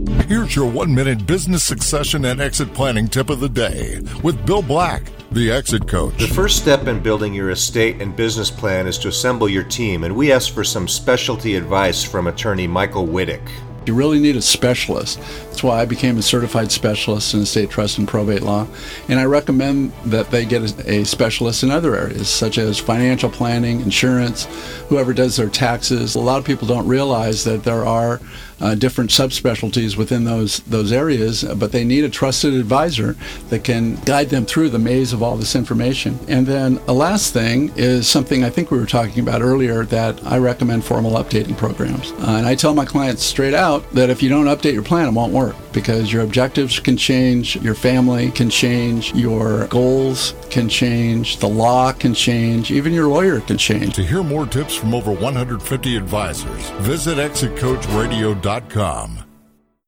Here's your 1-minute business succession and exit planning tip of the day with Bill Black, the Exit Coach. The first step in building your estate and business plan is to assemble your team, and we asked for some specialty advice from attorney Michael Wittick. You really need a specialist. That's why I became a certified specialist in estate trust and probate law. And I recommend that they get a specialist in other areas, such as financial planning, insurance, whoever does their taxes. A lot of people don't realize that there are different subspecialties within those areas, but they need a trusted advisor that can guide them through the maze of all this information. And then a last thing is something I think we were talking about earlier, that I recommend formal updating programs. And I tell my clients straight out that if you don't update your plan, it won't work, because your objectives can change, your family can change, your goals can change, the law can change, even your lawyer can change. To hear more tips from over 150 advisors, visit ExitCoachRadio.com.